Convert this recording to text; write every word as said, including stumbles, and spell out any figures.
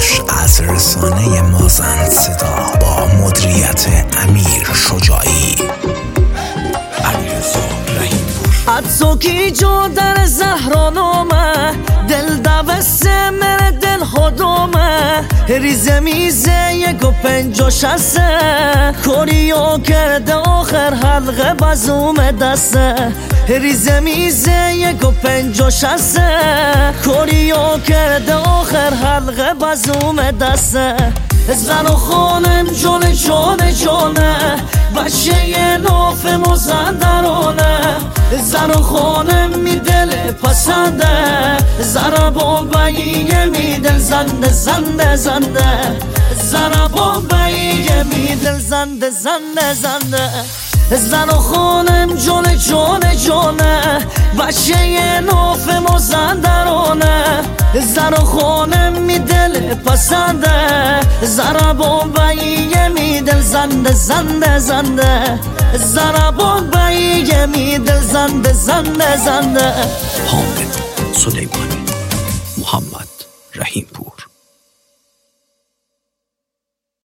پوش از رسانه مازن صدا با مدیریت امیر شجاعی. علیرضا رحیم‌پور. حدسو کی جو در زهرانومه دل دوسته من دل خودمه ریزه میزه یک و پنج و شسته کوریو کرده آخر حلقه بازوم دسته ریزه میزه یک و پنج و شسته کوریو کرده آخر حلقه بازوم دسته زن و خانم جون جون جونه بچه ناف مزندرانه زن و خانم می دل پسنده زن بامباییه می دل زنده زنده زنده زن بامباییه می دل زنده زنده زنده زن و خانم جون جون جونه بچه ناف مزندرانه زن و خانم می دل پسنده زن بامباییه می دل زنده زنده زنده زن بامباییه می دل زنده زنده زنده. حامد سلیمانی، محمد رحیم‌پور.